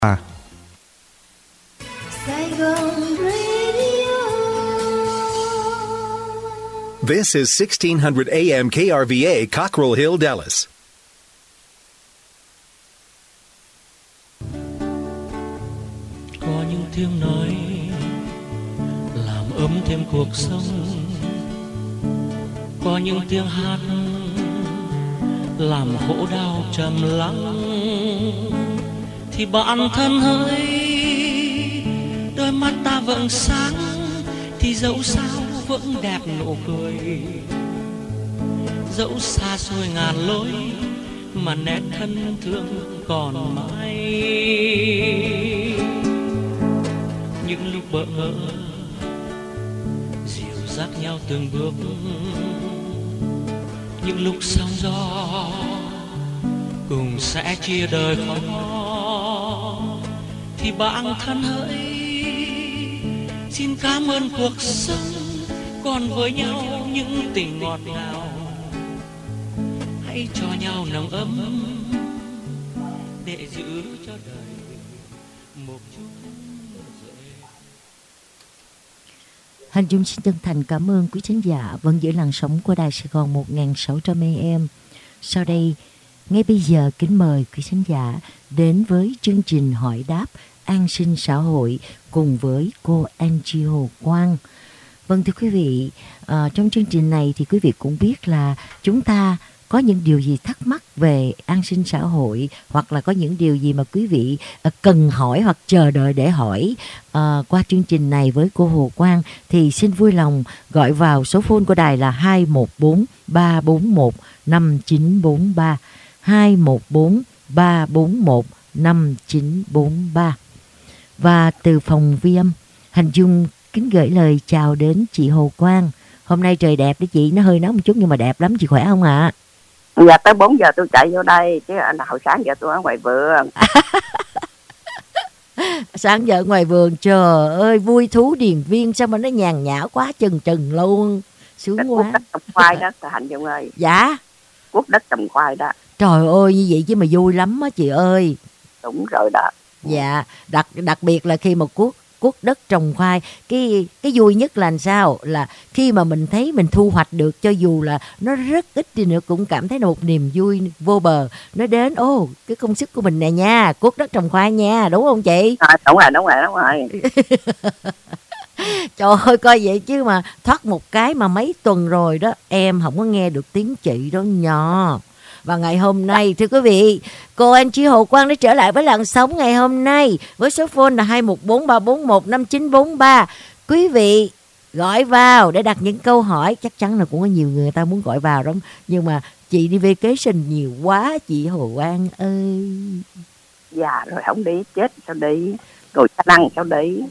This is 1600 AM KRVA, Cockrell Hill, Dallas. Có những tiếng nói làm ấm thêm cuộc sống, có những tiếng hát làm khổ đau trầm lắng. Thì bạn thân hỡi, đôi mắt ta vẫn sáng, thì dẫu sao vẫn đẹp nụ cười. Dẫu xa xôi ngàn lối mà nét thân thương còn mãi. Những lúc bỡ ngỡ dìu dắt nhau từng bước, những lúc sóng gió cùng sẽ chia đời khó. Thì bạn thân hỡi, xin cảm ơn cuộc sống còn với nhau những tình ngọt ngào. Hãy cho nhau nồng ấm để giữ cho đời một chút. Hành Dung xin chân thành cảm ơn quý khán giả vẫn giữ làn sóng của Đài Sài Gòn 1600 AM. Sau đây, ngay bây giờ kính mời quý khán giả đến với chương trình hỏi đáp an sinh xã hội cùng với cô Angie Hồ Quang. Vâng thưa quý vị, trong chương trình này thì quý vị cũng biết là chúng ta có những điều gì thắc mắc về an sinh xã hội, hoặc là có những điều gì mà quý vị cần hỏi hoặc chờ đợi để hỏi qua chương trình này với cô Hồ Quang, thì xin vui lòng gọi vào số phone của đài là 214 341 5943, 214 341 5943. Và từ phòng vi âm, Hành Dung kính gửi lời chào đến chị Hồ Quang. Hôm nay trời đẹp đấy chị, nó hơi nóng một chút nhưng mà đẹp lắm, chị khỏe không ạ? Dạ tới 4 giờ tôi chạy vô đây, chứ hồi sáng giờ tôi ở ngoài vườn. Sáng giờ ngoài vườn, trời ơi vui thú điền viên, sao mà nó nhàn nhã quá chừng chừng luôn, sướng quá. Quốc đất trồng khoai đó Hành Dung ơi. Dạ, Quốc đất trồng khoai đó. trời ơi như vậy chứ mà vui lắm á chị ơi. Đúng rồi đó. Dạ, đặc biệt là khi mà cuốc đất trồng khoai, cái vui nhất là làm sao, là khi mà mình thấy mình thu hoạch được, cho dù là nó rất ít đi nữa cũng cảm thấy là một niềm vui vô bờ. Nó đến, cái công sức của mình nè nha, cuốc đất trồng khoai nha, đúng không chị? Đúng rồi. Trời ơi coi vậy chứ mà thoát một cái mà mấy tuần rồi đó em không có nghe được tiếng chị đó nhỏ. Và ngày hôm nay thưa quý vị, cô Angie Hồ Quang đã trở lại với làn sóng ngày hôm nay với số phone là 214 341 5943. Quý vị gọi vào để đặt những câu hỏi, chắc chắn là cũng có nhiều người ta muốn gọi vào đó, nhưng mà chị đi vacation nhiều quá chị Hồ Quang ơi. Dạ rồi không đi chết sao đi, rồi năng sao đi.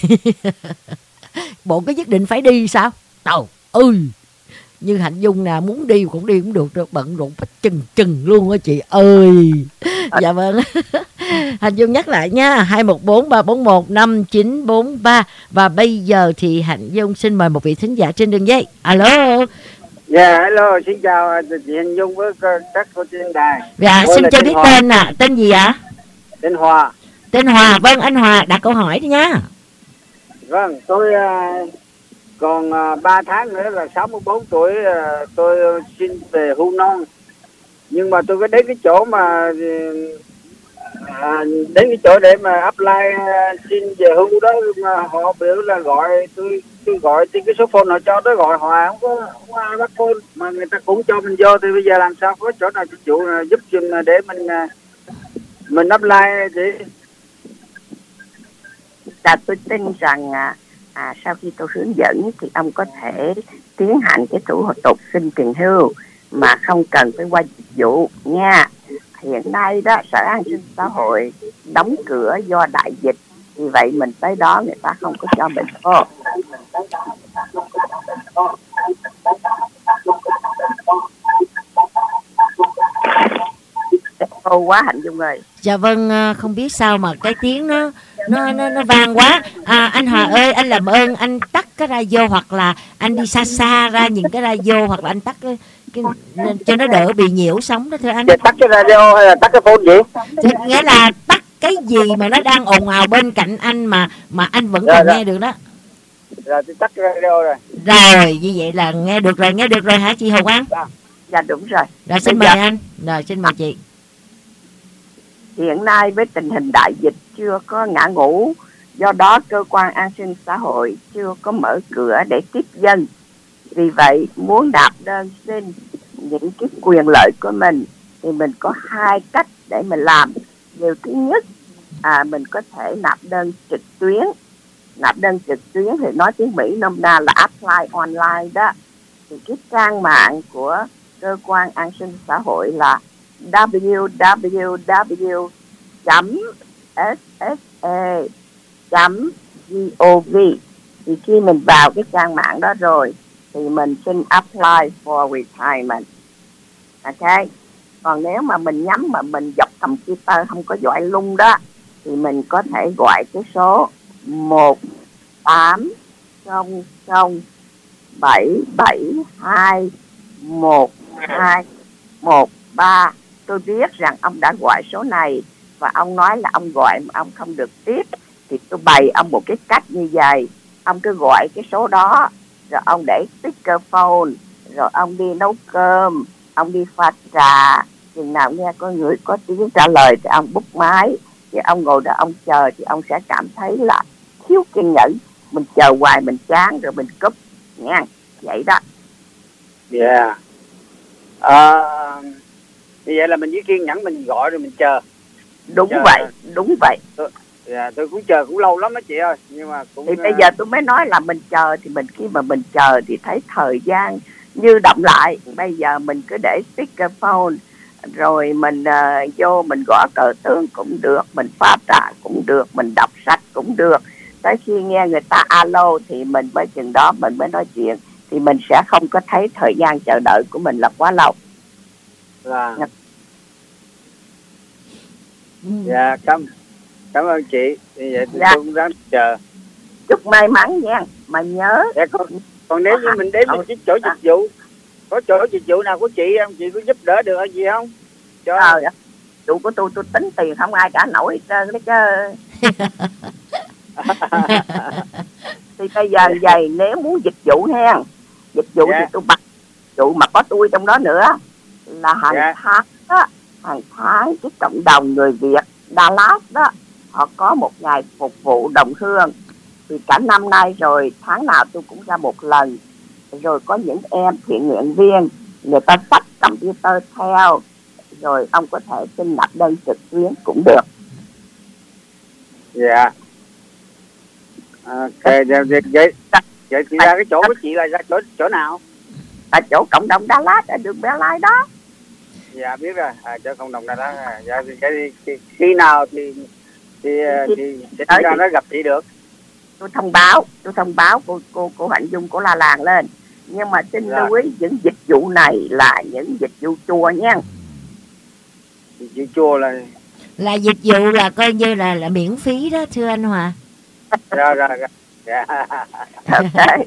Bộ có nhất định phải đi sao? Trời ơi, như Hạnh Dung nè, muốn đi cũng đi cũng được, bận rộn hết chừng luôn á chị ơi. Dạ vâng. Hạnh Dung nhắc lại nha, 214 341 5943. Và bây giờ thì Hạnh Dung xin mời một vị thính giả trên đường dây. Alo. Dạ alo, xin chào chị Hạnh Dung với các cô trên đài. Dạ xin cho biết tên nè, tên gì ạ? Tên Hòa. Tên Hòa, vâng anh Hòa đặt câu hỏi đi nha. Vâng, tôi còn 3 tháng nữa là 64 tuổi, tôi xin về hưu non. Nhưng mà tôi có đến cái chỗ mà để mà apply xin về hưu đó, mà họ biểu là gọi tôi gọi trên cái số phone họ cho tới gọi Hòa, không có ai bắt phone, mà người ta cũng cho mình vô, thì bây giờ làm sao có chỗ nào cho chủ giúp giùm để mình apply chị? Là tôi tin rằng sau khi tôi hướng dẫn thì ông có thể tiến hành cái thủ tục xin tiền hưu mà không cần phải qua dịch vụ nha. Hiện nay đó Sở An sinh Xã hội đóng cửa do đại dịch, vì vậy mình tới đó người ta không có cho mình vô. Ô quá Hạnh Dung ơi. Dạ vâng, không biết sao mà cái tiếng nó vang quá. Anh Hòa ơi, anh làm ơn anh tắt cái radio, hoặc là anh đi xa ra những cái radio, hoặc là anh tắt cái cho nó đỡ bị nhiễu sóng đó thưa anh. Tắt cái radio hay là tắt cái phone gì? Nghĩa là cái gì mà nó đang ồn ào bên cạnh anh mà anh vẫn Rồi, còn rồi. nghe được đó. Rồi tôi tắt radio rồi. Rồi như vậy là nghe được rồi hả chị Hồ Quang? Dạ đúng rồi. Rồi xin Bây mời giờ- anh. Rồi xin mời chị. Hiện nay với tình hình đại dịch chưa có ngã ngũ, do đó cơ quan an sinh xã hội chưa có mở cửa để tiếp dân. Vì vậy muốn nạp đơn xin những cái quyền lợi của mình thì mình có hai cách để mình làm. Điều thứ nhất, mình có thể nạp đơn trực tuyến. Nạp đơn trực tuyến thì nói tiếng Mỹ nôm na là apply online đó. Thì cái trang mạng của cơ quan an sinh xã hội là www.ssa.gov. Thì khi mình vào cái trang mạng đó rồi thì mình xin apply for retirement. Ok. Còn nếu mà mình nhắm mà mình dọc computer không có giỏi lung đó thì mình có thể gọi cái số 1-800-772-1213. Tôi biết rằng ông đã gọi số này và ông nói là ông gọi mà ông không được tiếp, thì tôi bày ông một cái cách như vậy. Ông cứ gọi cái số đó, rồi ông để speakerphone, rồi ông đi nấu cơm, ông đi pha trà. Chừng nào nghe có người có tiếng trả lời thì ông bút máy, thì ông ngồi đó ông chờ, thì ông sẽ cảm thấy là thiếu kiên nhẫn. Mình chờ hoài mình chán rồi mình cúp nha. Vậy đó. Dạ. Như vậy là mình chỉ kiên nhẫn mình gọi rồi mình chờ. Đúng Chờ. vậy, đúng vậy. Dạ, tôi cũng chờ cũng lâu lắm đó chị ơi, nhưng mà cũng Thì bây giờ tôi mới nói là mình chờ, thì mình khi mà mình chờ thì thấy thời gian như động lại. Bây giờ mình cứ để speakerphone, rồi mình vô mình gõ cờ tướng cũng được, mình pha trà cũng được, mình đọc sách cũng được. Tới khi nghe người ta alo thì mình mới chừng đó mình mới nói chuyện, thì mình sẽ không có thấy thời gian chờ đợi của mình là quá lâu. là dạ cảm ơn chị. Như vậy thì Dạ. tôi cũng ráng chờ. Chúc may mắn nha, mà nhớ. Dạ, còn nếu như mình đến một cái chỗ dịch vụ, có chỗ dịch vụ nào của chị không, chị có giúp đỡ được gì không? Cho Chủ của tôi tính tiền không ai trả nổi hết trơn đó chứ. Thì bây giờ vậy, nếu muốn dịch vụ ha, dịch vụ Dạ. thì tôi bắt vụ mà có tôi trong đó nữa là hàng Dạ. tháng đó, hàng tháng cái cộng đồng người Việt Dallas đó, họ có một ngày phục vụ đồng hương. Thì cả năm nay rồi, tháng nào tôi cũng ra một lần. Rồi có những em thiện nguyện viên, người ta xách computer theo, rồi ông có thể xin nạp đơn trực tuyến cũng được. Dạ. Ok, vậy thì ra cái chỗ của chị là ra chỗ nào? Ở chỗ cộng đồng Dallas, ở đường Bé Lai đó. Dạ biết rồi, chỗ cộng đồng đó. Dạ thì khi nào thì sẽ ra nó gặp chị được. Tôi thông báo cô Hạnh Dung, cô la làng lên. Nhưng mà xin lưu ý, những dịch vụ này là những dịch vụ chùa nha. Dịch vụ chùa là dịch vụ là coi như là miễn phí đó thưa anh Hòa. Rồi. Dạ. Ok.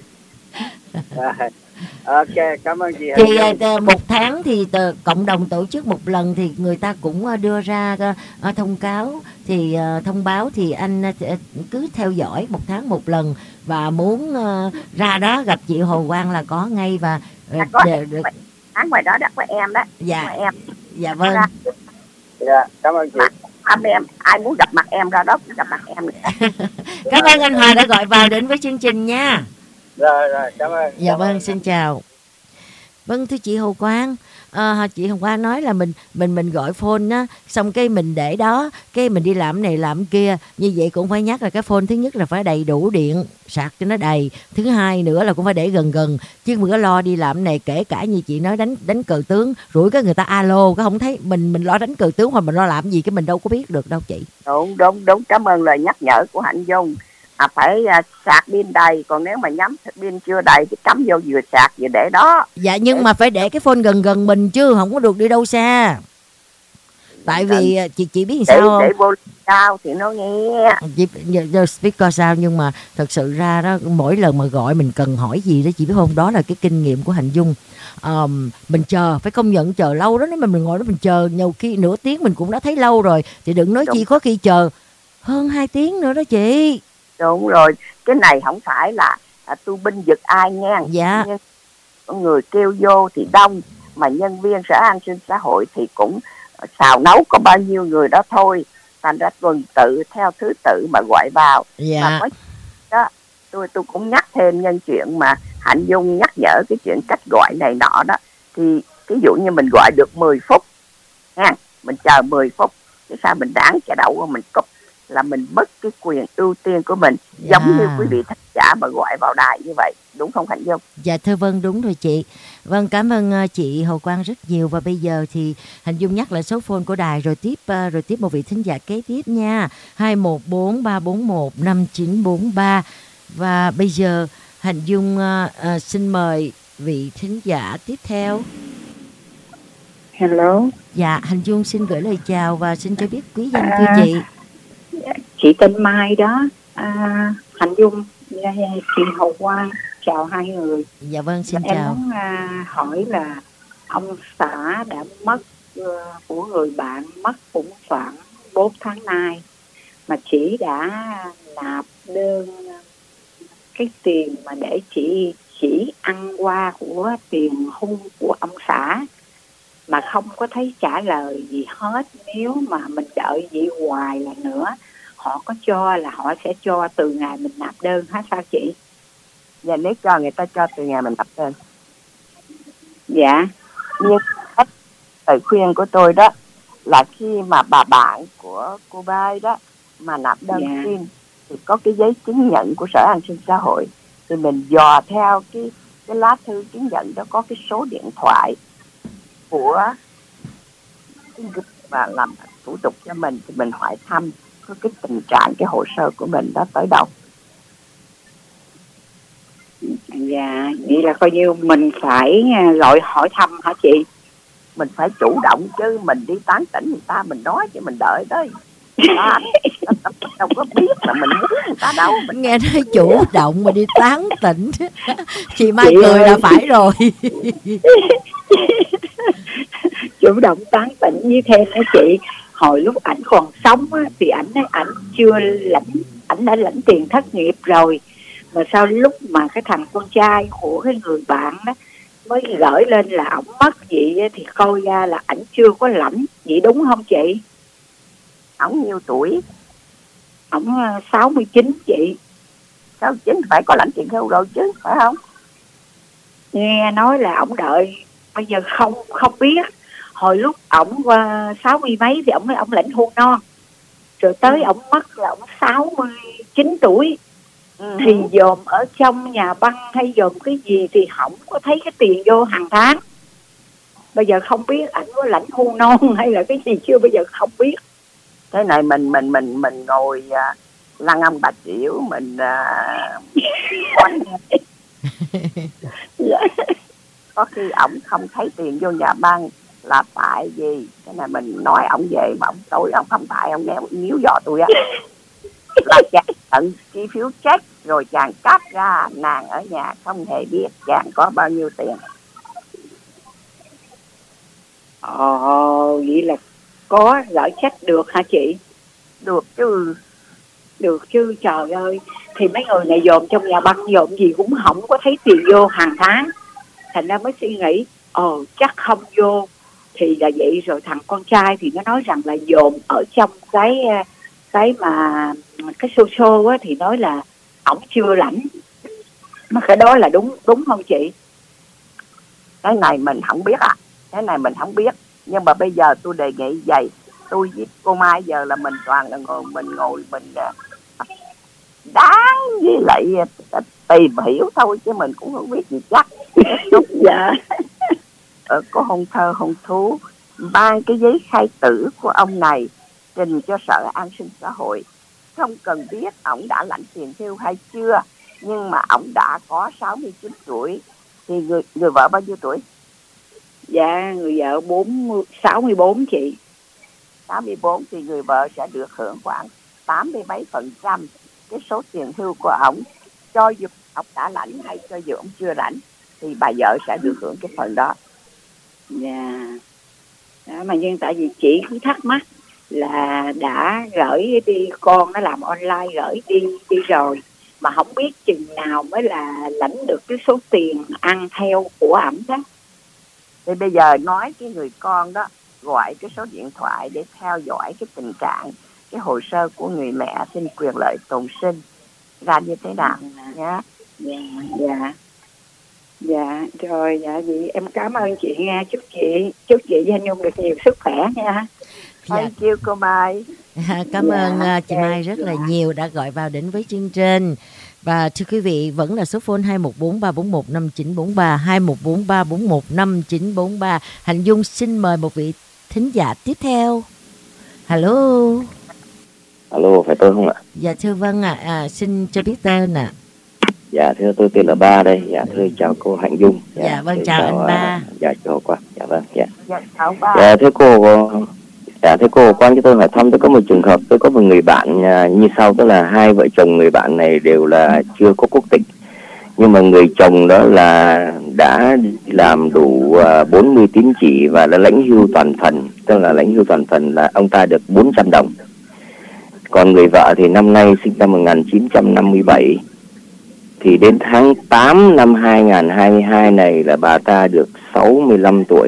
Ok, cảm ơn chị. Thì một tháng thì cộng đồng tổ chức một lần, thì người ta cũng đưa ra thông cáo, thì thông báo thì anh cứ theo dõi một tháng một lần, và muốn ra đó gặp chị Hồ Quang là có ngay. Và tháng ngoài đó đã có em đó. Dạ. Em. Dạ vâng. Dạ, cảm ơn chị. Em ai muốn gặp mặt em ra đó cũng gặp mặt em. Cảm ơn anh Hòa đã gọi vào đến với chương trình nha. Rồi, cảm ơn. Dạ vâng, xin chào. Vâng, thưa chị Hồ Quang, chị Hồ Quang nói là mình gọi phone á, xong cái mình để đó, cái mình đi làm này làm kia. Như vậy cũng phải nhắc là cái phone thứ nhất là phải đầy đủ điện, sạc cho nó đầy. Thứ hai nữa là cũng phải để gần, chứ mình có lo đi làm này, kể cả như chị nói đánh cờ tướng, rủi cái người ta alo, cái không thấy mình lo đánh cờ tướng, hoặc mình lo làm gì cái mình đâu có biết được đâu chị. Đúng, cảm ơn lời nhắc nhở của Hạnh Dung. Phải sạc pin đầy, còn nếu mà nhắm pin chưa đầy thì cắm vô vừa sạc vừa để đó. Dạ, nhưng mà phải để cái phone gần mình chứ không có được đi đâu xa. Tại vì chị biết sao không? Để vô sao thì nó nghe. Chị biết coi sao, nhưng mà thật sự ra đó, mỗi lần mà gọi mình cần hỏi gì đó chị biết không, đó là cái kinh nghiệm của Hạnh Dung. Mình chờ, phải công nhận chờ lâu đó, nếu mà mình ngồi đó mình chờ nhiều khi nửa tiếng mình cũng đã thấy lâu rồi, thì đừng nói chi có khi chờ hơn 2 tiếng nữa đó chị. Đúng rồi, cái này không phải là tu binh giật ai nha. Dạ. Nhưng người kêu vô thì đông, mà nhân viên Sở An sinh xã hội thì cũng xào nấu có bao nhiêu người đó thôi, thành ra tuần tự theo thứ tự mà gọi vào. Dạ. Mà có đó, tôi cũng nhắc thêm nhân chuyện mà Hạnh Dung nhắc nhở cái chuyện cách gọi này nọ đó, thì ví dụ như mình gọi được 10 phút nha, mình chờ 10 phút, cái sao mình đáng cái đậu mình cúp, là mình mất cái quyền ưu tiên của mình. Giống như quý vị thính giả mà gọi vào đài như vậy, đúng không Hạnh Dung? Dạ thưa vâng, đúng rồi chị. Vâng, cảm ơn chị Hầu Quang rất nhiều. Và bây giờ thì Hạnh Dung nhắc lại số phone của đài rồi tiếp một vị thính giả kế tiếp nha. 214-341-5943. Và bây giờ Hạnh Dung xin mời vị thính giả tiếp theo. Hello. Dạ, Hạnh Dung xin gửi lời chào và xin cho biết quý danh thưa chị. Chị tên Mai đó. Hạnh Dung, chị Hầu Quang, chào hai người. Dạ vâng, xin em chào. Em muốn hỏi là ông xã đã mất của người bạn mất cũng khoảng 4 tháng nay, mà chị đã nạp đơn cái tiền mà để chị chỉ ăn qua của tiền hung của ông xã, mà không có thấy trả lời gì hết. Nếu mà mình đợi vậy hoài là nữa, họ có cho là họ sẽ cho từ ngày mình nạp đơn hả sao chị? Dạ, nếu cho người ta cho từ ngày mình nạp đơn. Dạ. Nhưng lời khuyên của tôi đó là khi mà bà bạn của cô Bai đó mà nạp đơn xin thì có cái giấy chứng nhận của Sở An sinh xã hội, thì mình dò theo cái lá thư chứng nhận đó có cái số điện thoại của cái người mà làm thủ tục cho mình, thì mình hỏi thăm cái tình trạng cái hồ sơ của mình đó tới đâu. Dạ, vậy là coi như mình phải gọi hỏi thăm hả chị? Mình phải chủ động chứ, mình đi tán tỉnh người ta mình nói chứ mình đợi đấy. Ta đâu có biết là mình muốn người ta đâu. Mình nghe nói chủ động mà đi tán tỉnh. Chị Mai chị cười ơi, là phải rồi. Chủ động tán tỉnh như thêm đó chị. Hồi lúc ảnh còn sống á, thì ảnh chưa ảnh đã lãnh tiền thất nghiệp rồi, mà sau lúc mà cái thằng con trai của cái người bạn đó mới gửi lên là ổng mất vậy, thì coi ra là ảnh chưa có lãnh. Vậy đúng không chị? Ổng nhiêu tuổi? Ổng 69 chị. 69 phải có lãnh tiền hưu rồi chứ, phải không? Nghe nói là ổng đợi, bây giờ không biết. Hồi lúc ổng 60 mấy thì ổng lãnh hưu non, rồi tới ổng mất là ổng 69 tuổi. Thì dòm ở trong nhà băng hay dòm cái gì thì không có thấy cái tiền vô hàng tháng. Bây giờ không biết ảnh có lãnh hưu non hay là cái gì chưa, bây giờ không biết. Thế này mình ngồi lăn ông bà Triệu mình có khi ổng không thấy tiền vô nhà băng là tại vì cái này mình nói ổng về mà ổng tối ổng không tại ổng nghe níu dò tôi á là chàng tận chi phiếu check rồi chàng cắt ra, nàng ở nhà không hề biết chàng có bao nhiêu tiền. Vậy là có gửi check được hả chị? Được chứ. Được chứ, trời ơi. Thì mấy người này dồn trong nhà băng dồn gì cũng không có thấy tiền vô hàng tháng, thành ra mới suy nghĩ chắc không vô. Thì là vậy. Rồi thằng con trai thì nó nói rằng là dồn ở trong cái mà cái xô á, thì nói là ổng chưa lãnh. Mà cái đó là đúng không chị? Cái này mình không biết cái này mình không biết. Nhưng mà bây giờ tôi đề nghị vậy, tôi với cô Mai giờ là mình toàn là ngồi mình đáng với lại tìm hiểu thôi, chứ mình cũng không biết gì chắc. Dạ. Có hôn thơ hôn thú, mang cái giấy khai tử của ông này trình cho Sở An sinh xã hội. Không cần biết ổng đã lãnh tiền hưu hay chưa, nhưng mà ổng đã có 69 tuổi. Thì người vợ bao nhiêu tuổi? Dạ, người vợ 64 chị. 64 thì người vợ sẽ được hưởng khoảng 80 mấy phần trăm cái số tiền hưu của ổng, cho dù ông đã lãnh hay cho dù ông chưa lãnh thì bà vợ sẽ được hưởng cái phần đó. Dạ. Đó, mà nhưng tại vì chị cứ thắc mắc là đã gửi đi, con nó làm online gửi đi rồi mà không biết chừng nào mới là lãnh được cái số tiền ăn theo của ẩm đó. Thì bây giờ nói cái người con đó gọi cái số điện thoại để theo dõi cái tình trạng, cái hồ sơ của người mẹ xin quyền lợi tồn sinh ra như thế nào nhé. Dạ rồi, dạ vậy em cảm ơn chị nha, chúc chị với anh Nhung được nhiều sức khỏe nha. Thank you cô Mai. Cảm ơn chị Mai rất là nhiều đã gọi vào đến với chương trình. Và thưa quý vị, vẫn là số phone 214-341-5943, 214-341-5943. Hạnh Dung xin mời một vị thính giả tiếp theo. Hello. Alo, phải tôi không ạ? Dạ thưa vâng ạ. Xin cho biết tên ạ. Dạ thưa, tôi tên là Ba đây. Dạ thưa chào cô Hạnh Dung. Dạ vâng, chào anh Ba. Dạ chào cô. Dạ vâng. Dạ chào Ba. Dạ thưa cô, quan cho tôi hỏi thăm, tôi có một trường hợp, tôi có một người bạn như sau, tức là hai vợ chồng người bạn này đều là chưa có quốc tịch, nhưng mà người chồng đó là đã làm đủ 40 tín chỉ và đã lãnh hưu toàn phần, tức là lãnh hưu toàn phần là ông ta được 400 đồng. Còn người vợ thì năm nay sinh năm 1957, thì đến tháng 8 năm 2022 này là bà ta được 65 tuổi.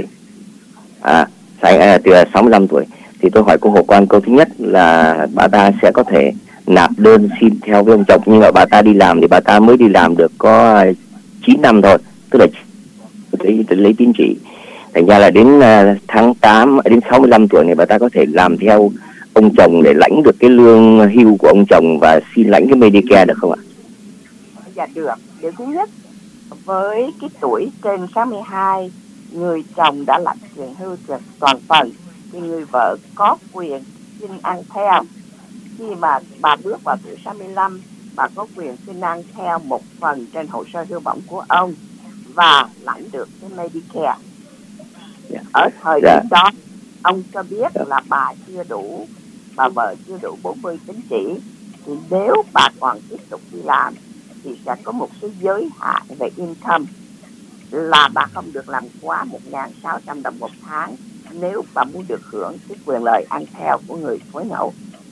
Từ 65 tuổi. Thì tôi hỏi cô Hồ Quan câu thứ nhất là bà ta sẽ có thể nạp đơn xin theo với ông chồng, nhưng mà bà ta đi làm thì bà ta mới đi làm được có 9 năm thôi, tức là lấy tín chỉ. Thành ra là đến tháng 8, đến 65 tuổi này bà ta có thể làm theo ông chồng để lãnh được cái lương hưu của ông chồng và xin lãnh cái Medicare được không ạ? Dạ được. Điều thứ nhất, với cái tuổi trên 62, người chồng đã lãnh quyền hưu toàn phần thì người vợ có quyền xin ăn theo. Khi mà bà bước vào tuổi 65, bà có quyền xin ăn theo một phần trên hồ sơ hưu bổng của ông và lãnh được cái Medicare. Ở thời điểm đó, ông cho biết là bà vợ chưa đủ 40 tín chỉ, thì nếu bà còn tiếp tục đi làm thì sẽ có một cái giới hạn về income là bà không được làm quá 1.600 đồng một tháng nếu bà muốn được hưởng cái quyền lợi ăn theo của người phối ngẫu.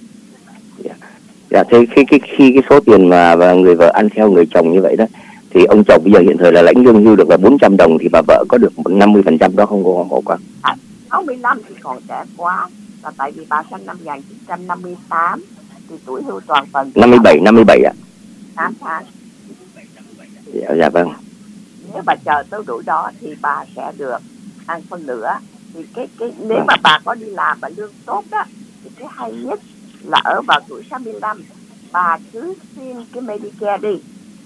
Dạ, thế khi cái số tiền mà người vợ ăn theo người chồng như vậy đó, thì ông chồng bây giờ hiện thời là lãnh lương hưu được là 400 đồng, thì bà vợ có được 50% đó không cô Hồ Quan? 65 thì còn trẻ quá, là tại vì bà sinh năm 1958 thì tuổi hưu toàn phần 57 ạ. 8 tháng. Dạ vâng. Nếu bà chờ tới tuổi đó thì bà sẽ được ăn phân nửa. Thì cái nếu mà bà có đi làm và lương tốt đó, thì cái hay nhất là ở vào tuổi 65 bà cứ xin cái Medicare đi.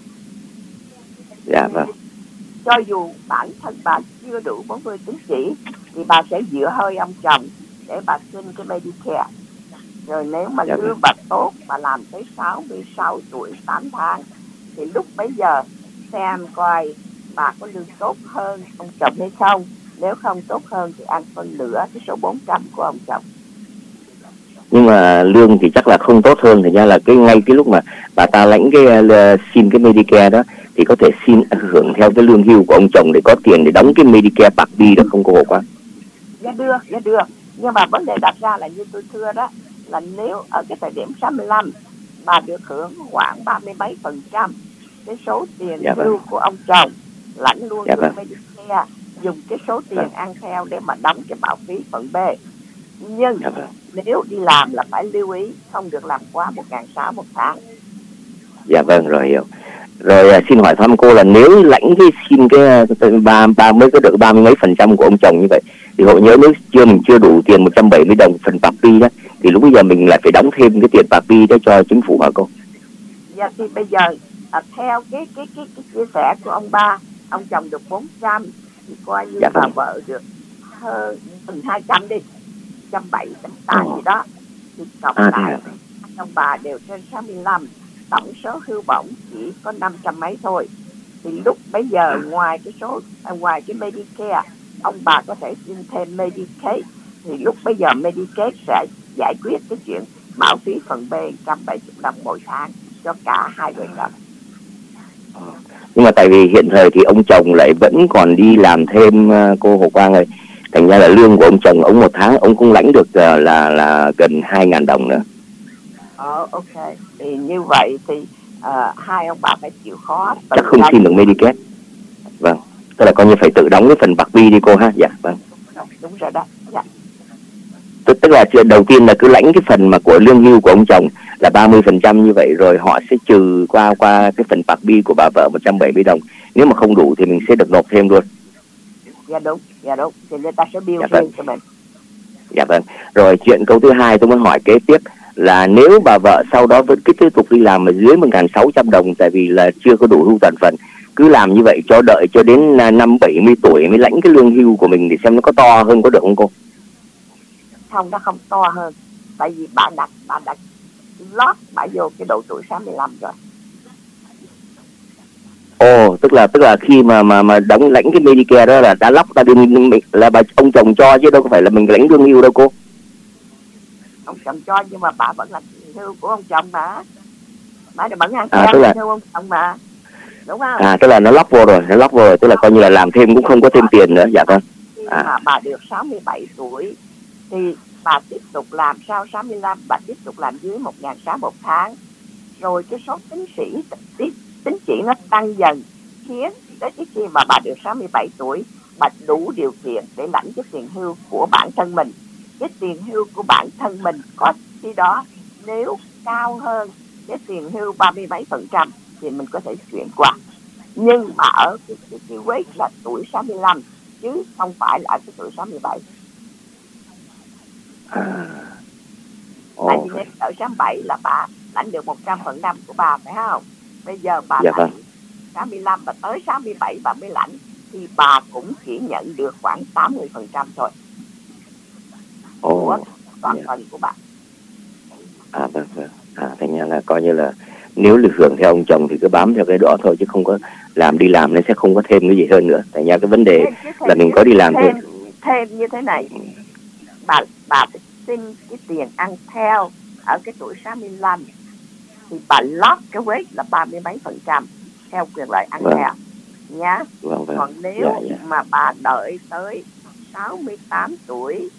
Dạ vâng. Cho dù bản thân bà chưa đủ 40 tín chỉ thì bà sẽ dựa hơi ông chồng để bà xin cái Medicare. Rồi nếu mà lương bà tốt, bà làm tới 66 tuổi 8 tháng thì lúc bấy giờ xem coi bà có lương tốt hơn ông chồng hay không. Nếu không tốt hơn thì ăn phân nửa cái số 400 của ông chồng. Nhưng mà lương thì chắc là không tốt hơn, thì ra là ngay cái lúc mà bà ta lãnh xin cái Medicare đó thì có thể xin hưởng theo cái lương hưu của ông chồng để có tiền để đóng cái Medicare Part B được không cô Hồ Quan? Dạ được. Nhưng mà vấn đề đặt ra là như tôi thưa đó, là nếu ở cái thời điểm 65 bà được hưởng khoảng 30 mấy % cái số tiền hưu của ông chồng, lãnh luôn được Medicare, dùng cái số tiền ăn theo để mà đóng cái bảo phí phần B. Nhưng nếu đi làm là phải lưu ý không được làm quá 1.600 một tháng. Dạ vâng, rồi hiểu. Rồi xin hỏi thăm cô là nếu lãnh xin bà mới có được 30 mấy % của ông chồng như vậy, thì hộ nhớ nếu mình chưa đủ tiền 170 đồng phần bạc pi đó, thì lúc bây giờ mình lại phải đóng thêm cái tiền bạc pi đó cho chính phủ hả cô? Dạ thì bây giờ theo cái chia sẻ của ông Ba, ông chồng được 400 thì coi như bà vợ được hơn 200 đi, 170, 180 gì đó, thì cộng lại ông bà đều trên 65, tổng số hưu bổng chỉ có 500 mấy thôi. Thì lúc bấy giờ ngoài cái Medicare, ông bà có thể xin thêm Medicaid thì lúc bây giờ Medicaid sẽ giải quyết cái chuyện bảo phí phần B 170 đồng mỗi tháng cho cả hai vợ chồng. Nhưng mà tại vì hiện thời thì ông chồng lại vẫn còn đi làm thêm, cô Hồ Quang ơi, thành ra là lương của ông chồng, ông một tháng ông cũng lãnh được là gần 2.000 đồng nữa. Ok, thì như vậy thì hai ông bà phải chịu khó. Chắc không xin được Medicaid. Vâng, tức là coi như phải tự đóng cái phần bạc bi đi cô ha. Dạ vâng. Đúng rồi đó. Dạ. Tức là chuyện đầu tiên là cứ lãnh cái phần mà của lương hưu của ông chồng là 30% như vậy, rồi họ sẽ trừ qua cái phần bạc bi của bà vợ 170 đồng. Nếu mà không đủ thì mình sẽ được nộp thêm luôn. Dạ đúng. Thì người ta sẽ bill riêng cho mình. Dạ vâng. Rồi chuyện câu thứ hai tôi muốn hỏi kế tiếp là nếu bà vợ sau đó vẫn cứ tiếp tục đi làm mà dưới 1.600 đồng, tại vì là chưa có đủ hưu toàn phần, cứ làm như vậy cho đợi cho đến năm 70 tuổi mới lãnh cái lương hưu của mình, để xem nó có to hơn có được không cô? Không, nó không to hơn, tại vì bà đặt lót bà vô cái độ tuổi 65 rồi. Ồ, tức là khi mà đóng lãnh cái Medicare đó là đã lóc ra đương là ông chồng cho, chứ đâu có phải là mình lãnh lương hưu đâu cô. Ông chồng cho, nhưng mà bà vẫn là tiền hưu của ông chồng mà. Bà vẫn ăn tiền hưu ông chồng mà. Đúng không? Tức là nó lóc vô rồi, tức là coi như là làm thêm cũng không có thêm tiền nữa. Dạ vâng. Mà bà được 67 tuổi thì bà tiếp tục làm, sau 65 bà tiếp tục làm dưới 1.600 một tháng, rồi cái số tín chỉ nó tăng dần, khiến tới khi mà bà được 67 tuổi bà đủ điều kiện để lãnh cái tiền hưu của bản thân mình. Cái tiền hưu của bản thân mình có khi đó nếu cao hơn cái tiền hưu 30 mấy % thì mình có thể chuyển qua, nhưng mà ở cái wage là tuổi 65 chứ không phải là ở cái tuổi 67. Tại vì nếu ở 67 là bà lãnh được 100% của bà, phải không? Bây giờ bà lãnh 65 và tới 67 bà mới lãnh, thì bà cũng chỉ nhận được khoảng 80% thôi của toàn phần của bà. Vâng. Thành ra là coi như là nếu được hưởng theo ông chồng thì cứ bám theo cái đó thôi, chứ không có đi làm nó sẽ không có thêm cái gì hơn nữa. Thành ra cái vấn đề là mình có đi làm thêm như thế này, bà phải xin cái tiền ăn theo ở cái tuổi 65 thì bà lót cái wage là 30 mấy % theo quyền lợi ăn theo nhá. Còn nếu mà bà đợi tới 68 tuổi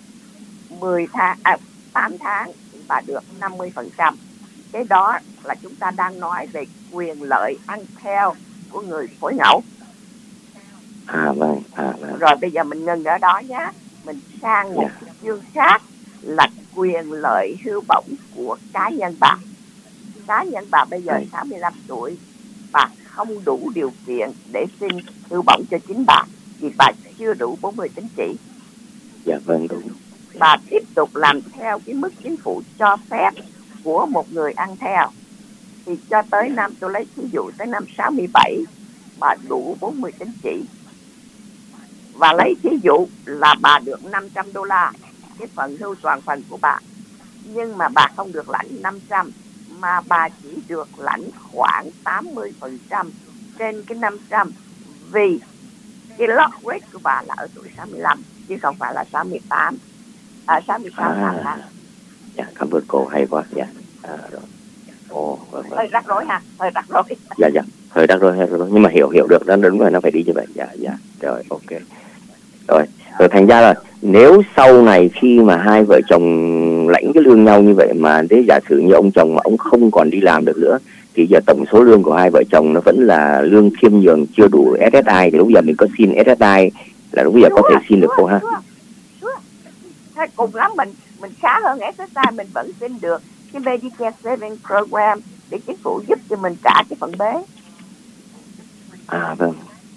8 tháng thì bà được 50%. Cái đó là chúng ta đang nói về quyền lợi ăn theo của người phối ngẫu. Vâng. Rồi bây giờ mình ngừng ở đó nhé. Mình sang một chương khác là quyền lợi hưu bổng của cá nhân bà. Cá nhân bà bây giờ 65 tuổi, bà không đủ điều kiện để xin hưu bổng cho chính bà vì bà chưa đủ 40 tín chỉ. Dạ vâng, đúng. Bà tiếp tục làm theo cái mức chính phủ cho phép của một người ăn theo, thì cho tới năm, tôi lấy ví dụ tới năm 67 bà đủ 40 tín chỉ, và lấy ví dụ là bà được $500 cái phần hưu toàn phần của bà, nhưng mà bà không được lãnh 500 mà bà chỉ được lãnh khoảng 80% trên cái 500, vì cái lock rate của bà là ở tuổi 65 chứ không phải là 68 66 tháng. Dạ, cảm ơn cô, hay quá. Dạ. Rồi. Vâng. Hơi rắc rối ha, hơi rắc rối. Dạ, hơi rắc rối, nhưng mà hiểu được, nó đúng rồi, nó phải đi như vậy. Dạ. Rồi, ok. Rồi thành ra là nếu sau này khi mà hai vợ chồng lãnh cái lương nhau như vậy mà thế giả sử như ông chồng mà ông không còn đi làm được nữa, thì giờ tổng số lương của hai vợ chồng nó vẫn là lương khiêm nhường, chưa đủ SSI, thì lúc giờ mình có xin SSI là lúc giờ có thể xin được cô ha. Thôi cùng lắm mình khá hơn SSI, mình vẫn xin được cái Medicare Saving Program để chính phủ giúp cho mình trả cái phần B. Vâng.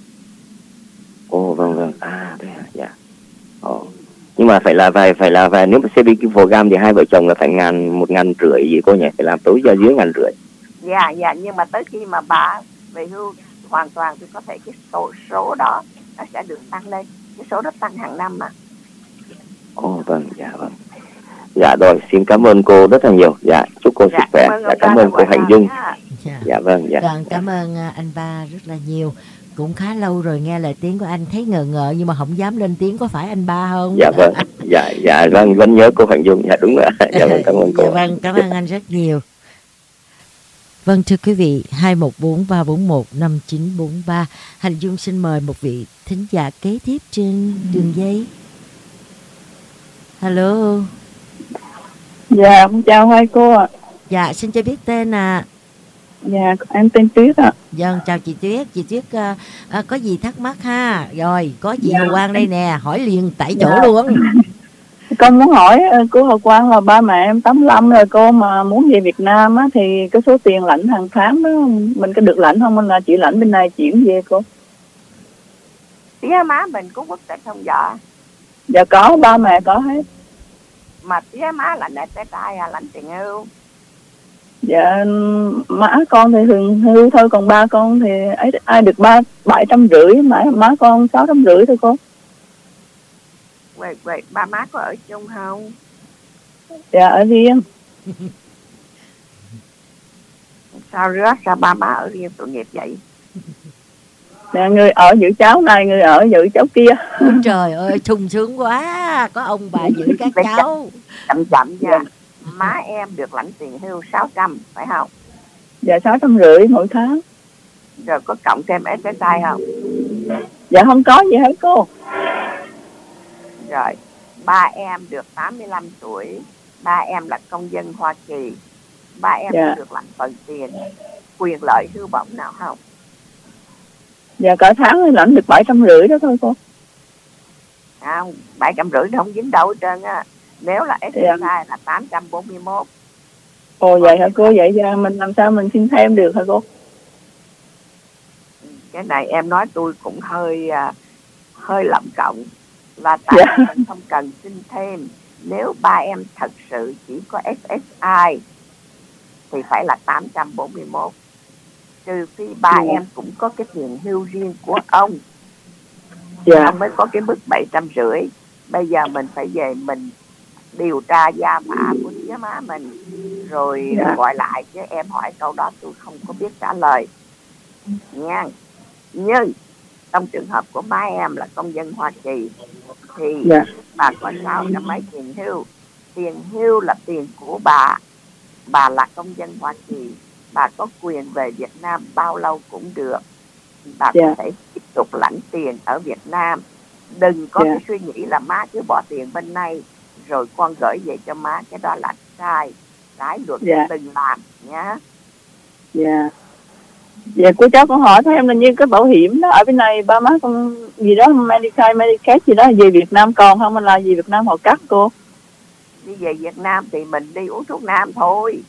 Vâng. Thế à, dạ. Nhưng mà phải là nếu mà saving program thì hai vợ chồng là phải 1.500 gì cô nhỉ, phải làm tối ra dưới 1.500. Dạ, nhưng mà tới khi mà bà về hưu hoàn toàn thì có thể cái số đó nó sẽ được tăng lên, cái số đó tăng hàng năm mà. Vâng. Dạ rồi, xin cảm ơn cô rất là nhiều. Dạ, chúc cô sức khỏe. Cảm ơn cô Hạnh Dung. Dạ vâng. Cảm ơn anh Ba rất là nhiều. Cũng khá lâu rồi nghe lời tiếng của anh, thấy ngờ ngợ nhưng mà không dám lên tiếng, có phải anh Ba không? Dạ vâng, dạ vâng, vẫn nhớ cô Hạnh Dung, dạ đúng rồi. Dạ vâng, cảm ơn cô. Dạ vâng, cảm ơn anh rất nhiều. Vâng, thưa quý vị, 214-341-5943. Hạnh Dung xin mời một vị thính giả kế tiếp trên đường dây. Hello. Dạ, em chào hai cô ạ. Dạ, xin cho biết tên ạ. Dạ, em tên Tuyết ạ. Vâng, chào chị Tuyết. Chị Tuyết có gì thắc mắc ha? Rồi, có chị Hồ Quang đây nè, hỏi liền tại chỗ luôn. Con muốn hỏi cô Hồ Quang là ba mẹ em 85 rồi cô, mà muốn về Việt Nam á, thì cái số tiền lãnh hàng tháng đó mình có được lãnh không, hay là chỉ lãnh bên này chuyển về cô? Tía má mình có quốc tịch không vợ? Dạ có, ba mẹ có hết. Mà tía má lãnh lại té trai à, lãnh tiền hưu? Dạ má con thì hưởng hưu thôi, còn ba con thì ai được 750, má con 650 thôi cô. Vậy ba má có ở chung không? Dạ ở riêng. Sao ba má ở riêng tội nghiệp vậy? Dạ, người ở giữ cháu này, người ở giữ cháu kia. Trời ơi, sung sướng quá, có ông bà giữ các cháu. Chậm nha. Má em được lãnh tiền hưu 600, phải không? Dạ 650 mỗi tháng. Rồi có cộng thêm SSI không? Dạ không có gì hết cô. Rồi, ba em được 85 tuổi, ba em là công dân Hoa Kỳ, ba em Dạ. được lãnh phần tiền, quyền lợi hưu bổng nào không? Dạ cả tháng thì lãnh được 750 đó thôi cô. Không, 750 không dính đâu hết trơn á. Nếu là SSI Dạ. là 841. Ồ vậy hả cô? Vậy ra mình làm sao mình xin thêm được hả cô? Cái này em nói tôi cũng hơi lộng cộng, là tại Dạ. mình không cần xin thêm. Nếu ba em thật sự chỉ có SSI thì phải là 841, trừ phi ba Dạ. em cũng có cái tiền hưu riêng của ông. Dạ. Ông mới có cái mức 750. Bây giờ mình phải về mình điều tra gia phả của tía má mình rồi Dạ. gọi lại, chứ em hỏi câu đó tôi không có biết trả lời nha. Nhưng trong trường hợp của má em là công dân Hoa Kỳ thì Dạ. bà có sao là mấy tiền hưu? Tiền hưu là tiền của bà là công dân Hoa Kỳ, bà có quyền về Việt Nam bao lâu cũng được. Bà Dạ. có thể tiếp tục lãnh tiền ở Việt Nam. Đừng có Dạ. cái suy nghĩ là má cứ bỏ tiền bên này rồi con gửi về cho má, cái đó là sai, trái luật Dạ. đừng làm nhá. Dạ. Dạ cô cháu con hỏi thêm là như cái bảo hiểm đó ở bên này ba má con gì đó Medicare gì đó về Việt Nam còn không, hay là về Việt Nam họ cắt cô? Đi về Việt Nam thì mình đi uống thuốc nam thôi.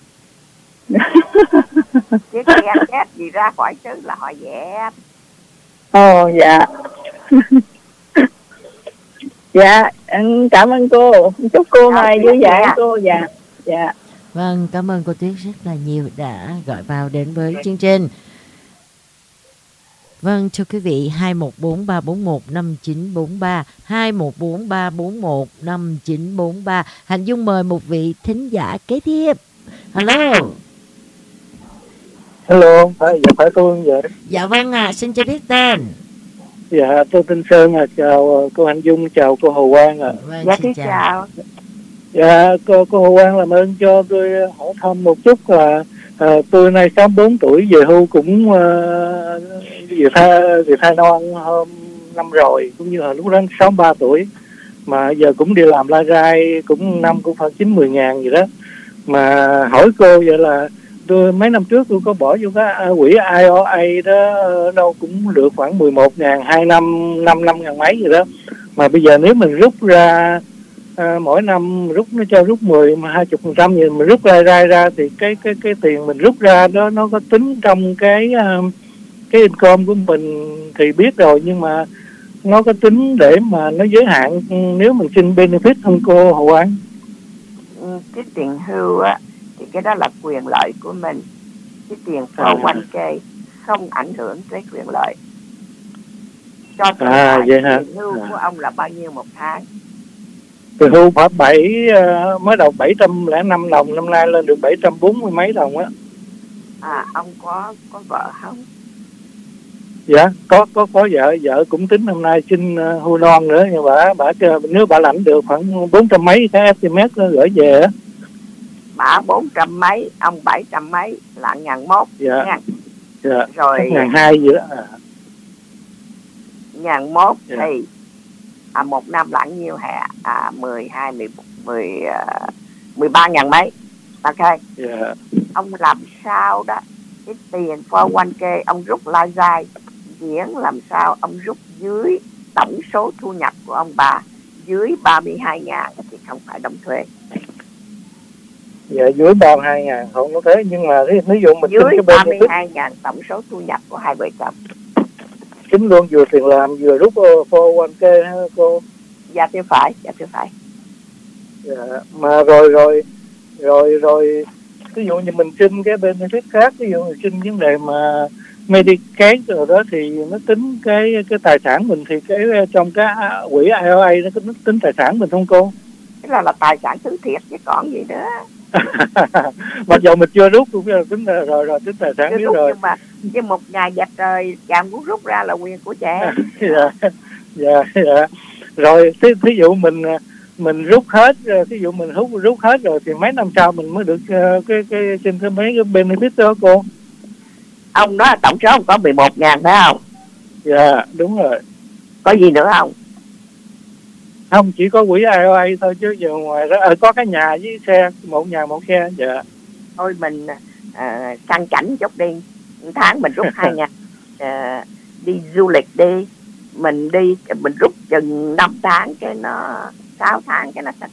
Chứ nghe chết gì ra khỏi xứ là họ dẹp. Ồ dạ. Dạ em cảm ơn cô, chúc cô ngày vui vẻ cô. Dạ. Dạ. Vâng, cảm ơn cô Tuyết rất là nhiều đã gọi vào đến với chương trình. Vâng, thưa quý vị, 214-341-5943, 214-341-5943. Hạnh Dung mời một vị thính giả kế tiếp. Hello. Hello, phải tôi không vậy? Dạ vâng ạ, xin cho biết tên. Dạ, tôi tên Sơn à, chào cô Hạnh Dung, chào cô Hồ Quang à. Vâng, Dạ xin chào. Dạ, cô Hồ Quang làm ơn cho tôi hỏi thăm một chút là tôi nay 64 tuổi, về hưu cũng về thai non hôm năm rồi, cũng như là lúc đó 63 tuổi. Mà giờ cũng đi làm lai rai, cũng năm cũng phải 9-10 ngàn gì đó. Mà hỏi cô vậy là tôi mấy năm trước tôi có bỏ vô cái quỹ IOA đó, đâu cũng được khoảng 11 ngàn, 2 năm 5 ngàn mấy gì đó. Mà bây giờ nếu mình rút ra mỗi năm rút, nó cho rút 10-20% gì, mình rút ra thì cái tiền mình rút ra đó nó có tính trong cái income của mình thì biết rồi, nhưng mà nó có tính để mà nó giới hạn nếu mình xin benefit không cô Hồ Quang? Cái tiền hưu á thì cái đó là quyền lợi của mình. Cái tiền 401k không ảnh hưởng tới quyền lợi. Cho tôi hỏi vậy hả? tiền hưu của ông là bao nhiêu một tháng? Tiền hưu phải mới đầu 705 đồng, năm nay lên được 740 mấy đồng á. Ông có vợ không? Dạ, có vợ cũng tính năm nay xin hưu non nữa, nhưng bà nếu bà lãnh được khoảng 400 mấy cái SMS gửi về á. Bà 400 mấy, ông 700 mấy là 1.100 Dạ. nha. Dạ. Rồi 1.200 gì đó. 1.100 Dạ. thì một năm lãnh nhiêu hả? 12, 13.000 mấy. Ok. Dạ. Ông làm sao đó cái tiền 401k ông rút lai dai, miễn làm sao ông rút dưới tổng số thu nhập của ông bà dưới 32.000 thì không phải đóng thuế. Dạ, dưới 32.000 không có thuế, nhưng mà ví dụ mình dưới 32.000 tổng số thu nhập của hai vợ chồng chính luôn, vừa tiền làm vừa rút 401k hả cô? Dạ thưa phải, dạ thưa phải. Dạ, mà rồi ví dụ như mình xin cái benefit khác, ví dụ mình xin vấn đề mà Medicaid rồi đó, thì nó tính cái tài sản mình, thì cái trong cái quỹ IRA nó tính tài sản mình không cô? Cái là tài sản thứ thiệt chứ còn gì nữa. Mặc dù mình chưa rút cũng là tính rồi tính tài sản biết rồi. Nhưng mà với một ngày dạch trời chàng muốn rút ra là quyền của chàng. Dạ. Rồi thí dụ mình rút hết, thí dụ mình rút hết rồi thì mấy năm sau mình mới được cái xin cái mấy cái benefit đó cô? Ông đó tổng số ông có 11.000 phải không? Dạ đúng rồi. Có gì nữa không? Không, chỉ có quỹ IRA thôi, chứ giờ ngoài đó có cái nhà với xe, một nhà một xe. Dạ. Thôi mình sang chảnh chút đi, tháng mình rút 2.000 đi du lịch đi, mình rút chừng 5 tháng cái nó 6 tháng cái nó sạch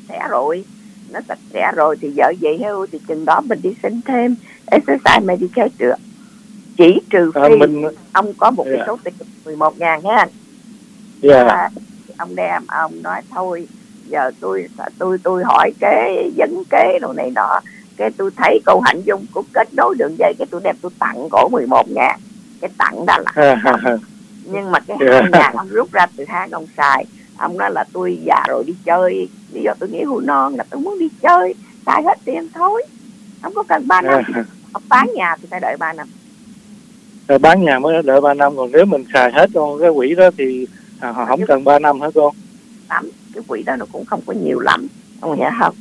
sẽ rồi thì vợ về hưu thì chừng đó mình đi xin thêm exercise Medicaid được, chỉ trừ phi ông có một cái số tiền 11.000 ha. Dạ. Ông đem ông nói thôi giờ tôi hỏi cái vấn kế đồ này nọ, cái tôi thấy cô Hạnh Dung cũng kết nối đường dây, cái tôi đem tôi tặng cổ 11.000, cái tặng đó là nhưng mà cái 2.000 ông rút ra từ tháng ông xài. Ông nói là tôi già rồi đi chơi, lý do tôi nghĩ hưu non là tôi muốn đi chơi, xài hết tiền thôi, không có cần 3 năm. Ông bán nhà thì phải đợi 3 năm. Rồi bán nhà mới đợi 3 năm, còn nếu mình xài hết trong cái quỹ đó thì họ không cần 3 năm hả cô? Cái quỹ đó nó cũng không có nhiều lắm, ông hiểu không?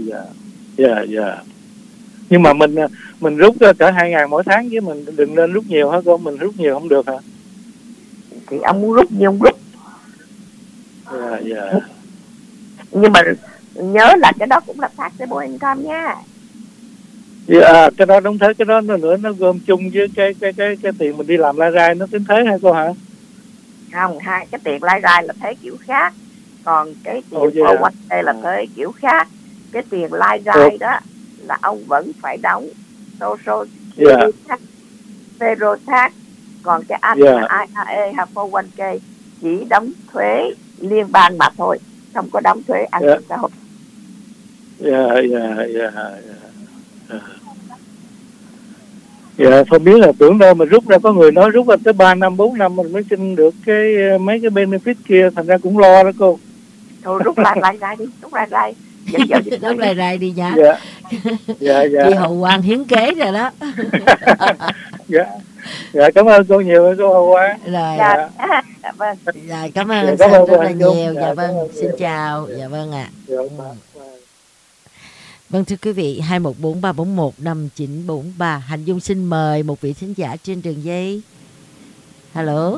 Dạ. Nhưng mà mình rút cả 2.000 mỗi tháng, chứ mình đừng nên rút nhiều hả cô? Mình rút nhiều không được hả? Thì ông muốn rút nhiều ông rút. Dạ. Nhưng mà nhớ là cái đó cũng là taxable income nha. Dạ, cái đó đúng thế, cái đó nữa nó gom chung với cái tiền mình đi làm lai rai nó tính thế hả cô hả? Không, cái tiền lai rai là thế kiểu khác, còn cái tiền 401k là thế kiểu khác. Cái tiền lai rai đó là ông vẫn phải đóng social security tax, federal tax, còn cái IRA hay 401k chỉ đóng thuế liên bang mà thôi, không có đóng thuế an sinh xã hội. Dạ, không biết là tưởng đâu mà rút ra, có người nói rút ra tới 3 năm 4 năm mình mới xin được mấy cái benefit kia, thành ra cũng lo đó cô. Thôi rút lại đi, rút lại rút lại đi nha. Dạ. Chị Hậu Quang hiến kế rồi đó. Dạ, cảm ơn cô nhiều cô Hậu Quang. Rồi. Vâng. Dạ, cảm ơn anh Sơn rất là nhiều. Dạ vâng, xin chào. Dạ vâng ạ. Vâng thưa quý vị, 2143415943. Hạnh Dung xin mời một vị thính giả trên đường dây. Hello.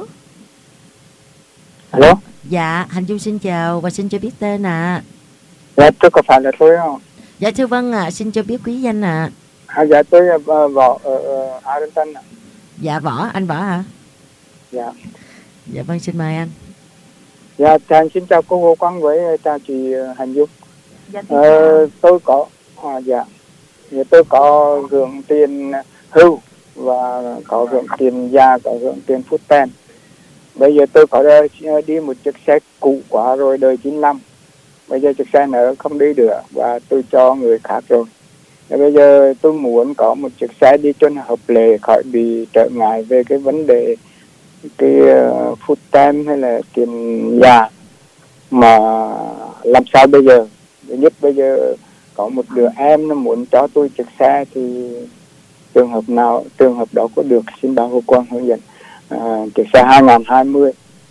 Dạ, Hạnh Dung xin chào và xin cho biết tên ạ. Dạ, tôi có phải là tôi không? Dạ thưa vâng ạ, xin cho biết quý danh ạ. Dạ, tôi Võ ở Arlington ạ. Dạ Võ, anh Võ hả? Dạ. Dạ vâng, xin mời anh. Dạ, xin chào cô Hồ Quang với chào chị Hạnh Dung. Dạ, tôi có tôi có hưởng tiền hưu và có hưởng tiền già, có hưởng tiền phút ten. Bây giờ tôi có đi một chiếc xe cũ quá rồi, đời 95. Bây giờ chiếc xe nữa không đi được và tôi cho người khác rồi. Bây giờ tôi muốn có một chiếc xe đi cho nó hợp lệ, khỏi bị trở ngại về cái vấn đề cái phút ten hay là tiền già. Mà làm sao bây giờ? Thứ nhất bây giờ có một đứa em nó muốn cho tôi chiếc xe thì trường hợp đó có được, xin bà Hồ Quang hướng dẫn. chiếc xe 2020.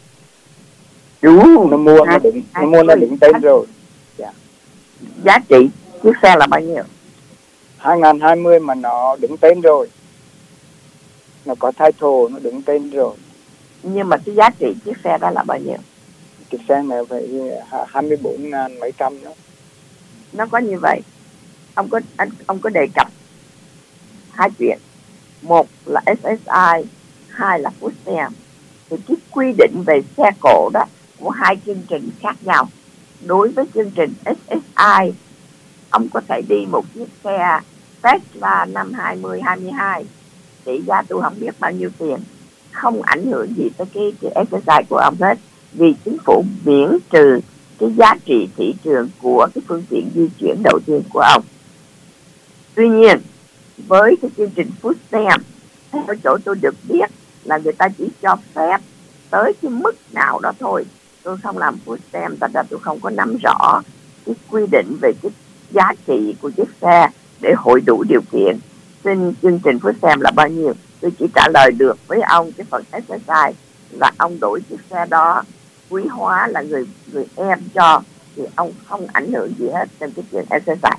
Nó mua nó đứng tên rồi. Giá trị chiếc xe là bao nhiêu? 2020 mà nó đứng tên rồi, nó có title, nó đứng tên rồi. Nhưng mà cái giá trị chiếc xe đó là bao nhiêu? Chiếc xe này phải 24.000 mấy trăm đó. Nó có như vậy. Ông có đề cập hai chuyện, một là SSI, hai là food stamp. Thì cái quy định về xe cộ đó của hai chương trình khác nhau. Đối với chương trình SSI, ông có thể đi một chiếc xe Tesla năm 2022 trị giá tôi không biết bao nhiêu tiền, không ảnh hưởng gì tới cái SSI của ông hết, vì chính phủ miễn trừ cái giá trị thị trường của cái phương tiện di chuyển đầu tiên của ông. Tuy nhiên với cái chương trình food stamp, theo chỗ tôi được biết là người ta chỉ cho phép tới cái mức nào đó thôi. Tôi không làm food stamp, thật ra tôi không có nắm rõ cái quy định về cái giá trị của chiếc xe để hội đủ điều kiện xin chương trình food stamp là bao nhiêu. Tôi chỉ trả lời được với ông cái phần SSI là ông đổi chiếc xe đó quý hóa là người em cho, thì ông không ảnh hưởng gì hết trên cái chuyện SSI.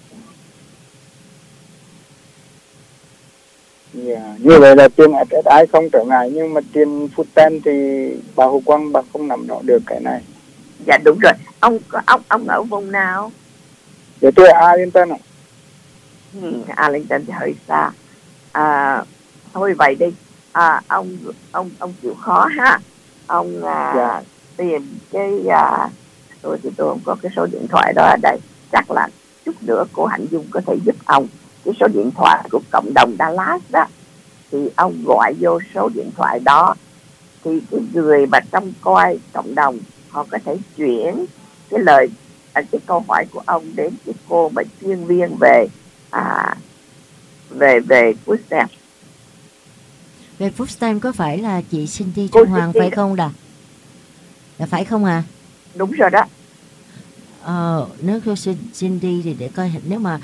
Như vậy là tiền SSI không trở ngại, nhưng mà tiền food stamp thì bà Hồ Quang bà không nắm rõ được cái này. Dạ đúng rồi. Ông ở vùng nào? Dạ tôi ở Arlington ạ. Arlington thì hơi xa. Thôi vậy đi. Ông chịu khó ha. Ông tìm cái tôi không có cái số điện thoại đó ở đây. Chắc là chút nữa cô Hạnh Dung có thể giúp ông. Cái số điện thoại của cộng đồng Dallas đó, thì ông gọi vô số điện thoại đó, thì cái người mà trông coi cộng đồng họ có thể chuyển cái câu hỏi của ông đến cái cô mà chuyên viên về food stamp. Về food stamp có phải là chị Cindy Trung Hoàng phải không đã? Là phải không à? Đúng rồi đó. Nếu cô Cindy thì để coi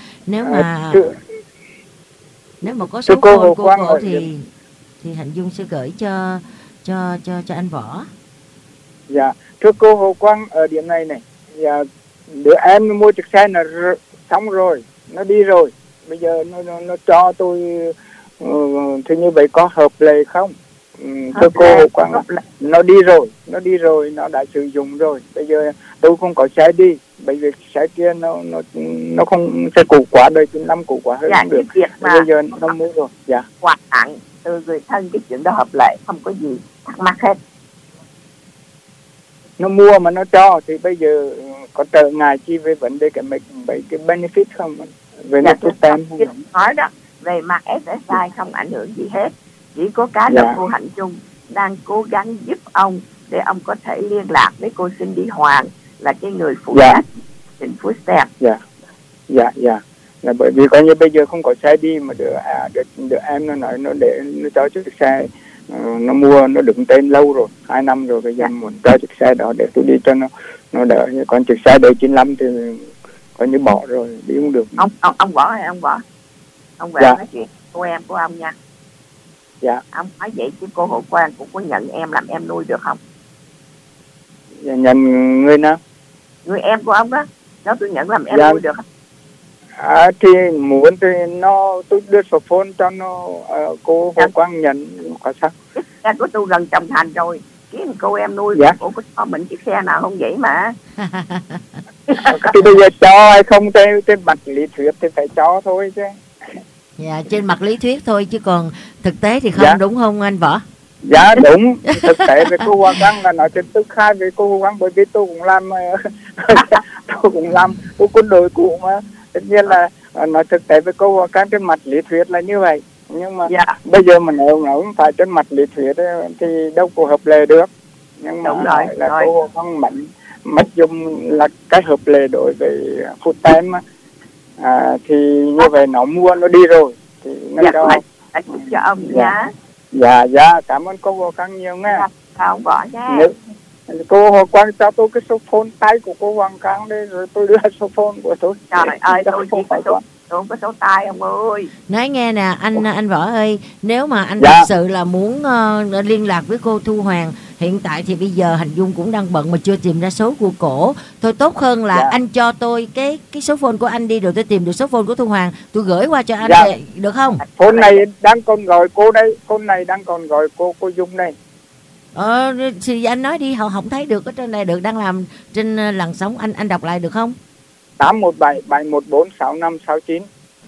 nếu mà có số phone của cô thì Hạnh Dung sẽ gửi cho anh Võ. Dạ, thưa cô Hồ Quang, ở điểm này này, dạ, đứa em mua chiếc xe nó xong rồi, nó đi rồi, bây giờ nó cho tôi thì như vậy có hợp lệ không? Thưa cô Hồ Quang, nó đi rồi, nó đã sử dụng rồi, bây giờ tôi không có xe đi, bởi vì xe kia nó không, xe cũ quá, đời 95 cũ quá hơn được. Bây giờ nó mua rồi. Dạ. Quà tặng từ người thân, cái chuyện đó hợp lệ, không có gì thắc mắc hết. Nó mua mà nó cho thì bây giờ có trở ngại chi về vấn đề cái benefit không? Về dạ, food stamp không? Nói đó, về mặt SSI không ảnh hưởng gì hết. Chỉ có cái là cô Hạnh Dung đang cố gắng giúp ông để ông có thể liên lạc với cô Cindy Hoàng, là cái người phụ trách trên food stamp. Dạ. Là bởi vì coi như bây giờ không có xe đi mà đứa em nó nói nó để nó cho chiếc xe, nó mua nó đứng tên lâu rồi, 2 năm rồi, bây giờ muốn cho chiếc xe đó để tôi đi cho nó đỡ. Còn chiếc xe đời 95 thì coi như bỏ rồi, đi không được. Ông Võ hay ông Võ? Ông về nói chuyện cô em của ông nha. Dạ. Ông nói vậy chứ cô Hồ Quang cũng có nhận em làm em nuôi được không? Dạ, nhận người nào? Người em của ông đó, nếu tôi nhận làm em nuôi được không? Thì muốn thì tôi đưa số phone cho nó, cô Hồ Quang nhận có sao? Xe của tôi gần Trồng Thành rồi, cái cô em nuôi cô có cho mình chiếc xe nào không vậy mà. Thì bây giờ cho hay không trên mặt lý thuyết thì phải cho thôi chứ. Dạ, trên mặt lý thuyết thôi chứ còn thực tế thì không, đúng không anh Võ? Dạ đúng, thực tế với cô Hoàng Quang là nói trên tức khai với cô Hoàng, bởi vì tôi cũng làm tôi quân đội cũ mà, tất nhiên là nói thực tế với cô Hoàng Quang trên mặt lý thuyết là như vậy, nhưng mà bây giờ mà nếu nó không phải trên mặt lý thuyết thì đâu có hợp lệ được. Nhưng mà là cô Hoàng Quang mất dùng là cái hợp lệ đối với food stamp thì như vậy nó mua nó đi rồi thì nó cho ông nhá. Dạ, cảm ơn cô Hồ Quang nhiều nghe. Không bỏ nha. Cô Hồ Quang cho tôi cái số phone tay của cô Hoàng Quang đây, rồi tôi đưa số phone của tôi. Trời ơi, tôi chỉ tôi không có số tay ông ơi. Nói nghe nè anh Võ ơi, nếu mà anh Dạ. thật sự là muốn liên lạc với cô Thu Hoàng, hiện tại thì bây giờ Hành Dung cũng đang bận mà chưa tìm ra số của cổ. Thôi tốt hơn là Dạ. anh cho tôi cái số phone của anh đi, rồi tôi tìm được số phone của Thu Hoàng, tôi gửi qua cho anh Dạ. được không? Phone này đang còn gọi cô đây, phone này đang còn gọi cô Dung đây. Thì anh nói đi, họ không thấy được ở trên này, được đang làm trên làn sóng, anh đọc lại được không? 817-714-6569.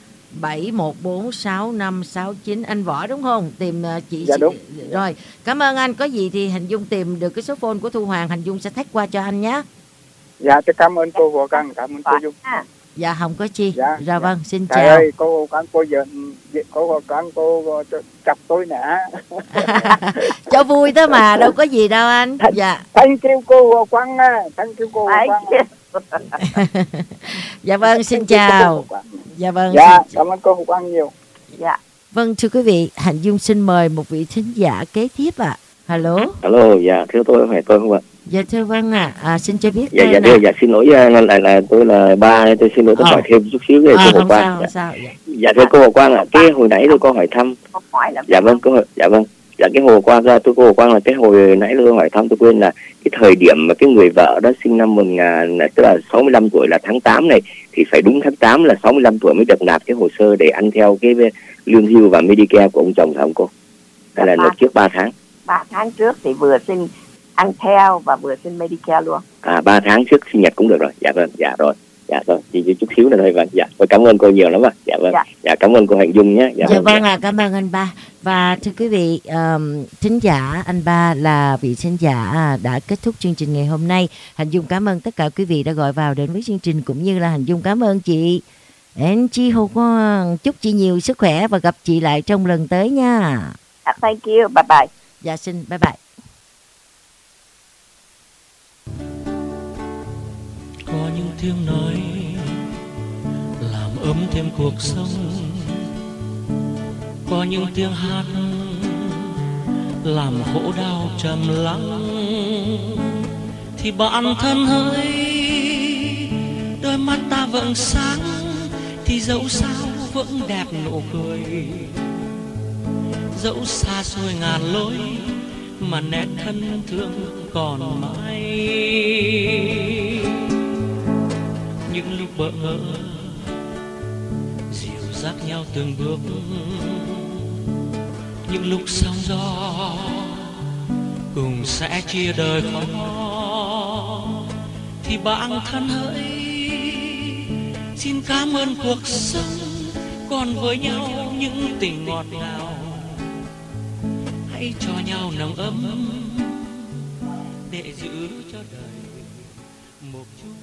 7146569. Anh Võ đúng không? Tìm chị. Dạ đúng. Rồi, cảm ơn anh. Có gì thì Hành Dung tìm được cái số phone của Thu Hoàng, Hành Dung sẽ thách qua cho anh nhé. Dạ, tôi cảm ơn cô Hồ Căng, cảm ơn cô Dung. Dạ không có chi. Dạ. Dạ vâng, xin Trời chào. ơi, cô Hồ Căng, cô Hồ Căng, cô chọc tôi nè. Cho vui đó mà, đâu có gì đâu anh. Dạ. Thank you cô Hồ Căng nha, thank you cô Hồ Căng. Dạ vâng, xin chào. Dạ vâng. Dạ, cảm ơn cô Hồ Căng nhiều. Dạ. Vâng, thưa quý vị, Hạnh Dung xin mời một vị thính giả kế tiếp ạ. Alo. Alo, dạ, thưa tôi phải tôi không ạ? Dạ thưa vâng xin cho biết Dạ, tên dạ, xin lỗi, là tôi là ba, tôi xin lỗi, tôi hỏi thêm chút xíu về cô Hồ Quang. Không sao. Dạ, thưa cô Hồ Quang ạ, cái hồi nãy tôi có hỏi thăm. Dạ vâng, dạ cái Hồ Quang ra, cô Hồ Quang là cái hồi nãy tôi hỏi thăm, tôi quên là cái thời điểm mà cái người vợ đó sinh năm 1000, tức là 65 tuổi là tháng 8 này, thì phải đúng tháng 8 là 65 tuổi mới được nạp cái hồ sơ để ăn theo cái lương hưu và Medicare của ông chồng phải không cô? Hay là nộp trước 3 tháng? 3 tháng trước thì vừa xin ăn theo và vừa xin Medicare luôn. 3 tháng trước sinh nhật cũng được rồi. Dạ vâng, dạ rồi. Dạ vâng, chỉ chút xíu nữa thôi. Vâng, dạ. Và cảm ơn cô nhiều lắm ạ. Dạ vâng. Dạ cảm ơn cô Hạnh Dung nhé. Dạ vâng cảm ơn anh Ba. Và thưa quý vị, thính giả anh Ba là vị thính giả đã kết thúc chương trình ngày hôm nay. Hạnh Dung cảm ơn tất cả quý vị đã gọi vào đến với chương trình, cũng như là Hạnh Dung cảm ơn chị Angie Hồ Quang. Chúc chị nhiều sức khỏe và gặp chị lại trong lần tới nha. Thank you, bye bye. Dạ xin bye bye. Có những tiếng nói làm ấm thêm cuộc sống, có những tiếng hát làm khổ đau trầm lắng, thì bản thân hỡi đôi mắt ta vẫn sáng, thì dẫu sao vẫn đẹp nụ cười, dẫu xa xôi ngàn lối mà nét thân thương còn mãi. Những lúc bỡ ngỡ dìu dắt nhau từng bước, những lúc sóng gió cùng sẽ chia đời khó, thì bản thân hỡi xin cảm ơn cuộc sống còn với nhau những tình ngọt ngào. Hãy cho nhau nồng ấm để giữ cho đời một chút